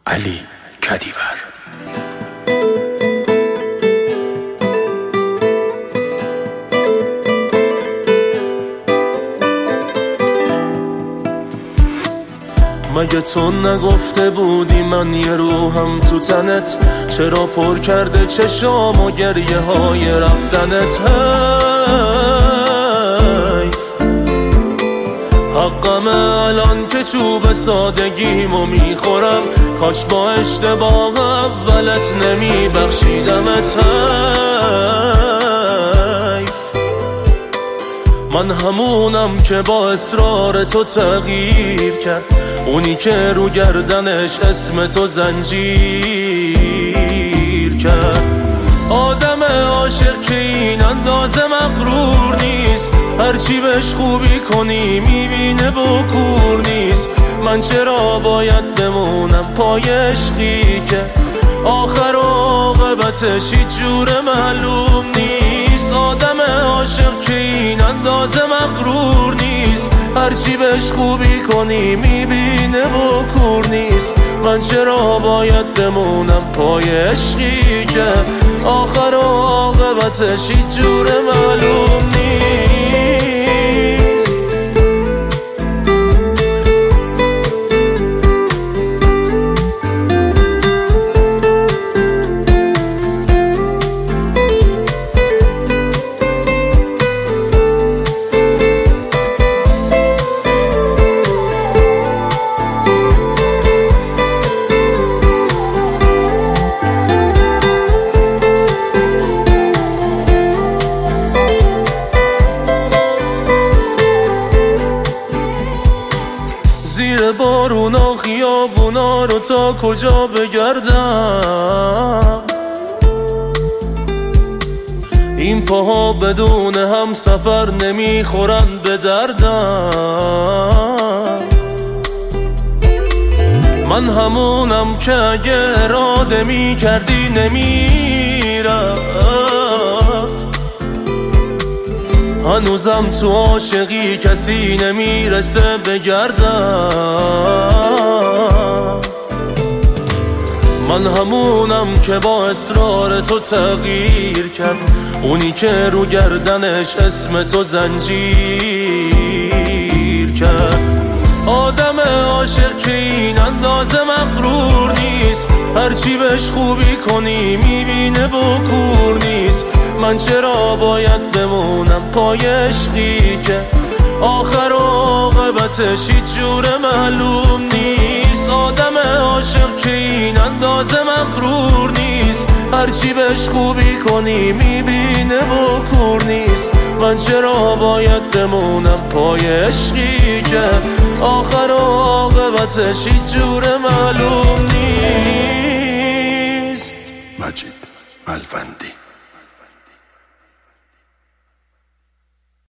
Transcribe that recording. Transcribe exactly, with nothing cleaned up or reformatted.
علی کدیور. مگه تو نگفته بودی من یه روحم تو تنت؟ چرا پر کرده چشام و گریه های رفتنت؟ حیف حقمه الان که چوب سادگیمو میخورم، کاش با اشتباه اولت نمیبخشیدمت. حیف من همونم که با اصرار تو تغییر کرد، اونی که رو گردنش اسم تو زنجیر کرد. آدم عاشق که این اندازه مغرور نیست، هرچی بهش خوبی کنی میبینه بکور نیست. من چرا باید بمونم پای عشقی که آخر و عاقبتش هیچ جور معلوم نیست؟ آدم عاشق که این اندازه مغرور نیست، هرچی بهش خوبی کنی میبینه بکور نیست. من چرا باید بمونم پای عشقی که آخر و عاقبتش هیچ جور معلوم نیست؟ زیر بارونا خیابونا رو تا کجا بگردم؟ این پاها بدون هم سفر نمیخورن به دردم. من همونم که اگه اراده میکردی نمیرفت. هنوزم تو عاشقی کسی نمیرسه بگردم. من همونم که با اصرار تو تغییر کرد، اونی که رو گردنش اسم تو زنجیر کرد. آدم عاشق که این اندازه مغرور نیست، هرچی بهش خوبی کنی میبینه بکور نیست. من چرا باید بمونم پای عشقی که آخر و عاقبتش هیچ جور معلوم نیست؟ آدم عاشق که این اندازه مغرور نیست، هرچی بهش خوبی کنی میبینه بکور نیست. من چرا باید بمونم پای عشقی که آخر و عاقبتش هیچ جور معلوم نیست؟ مجید ملوندی.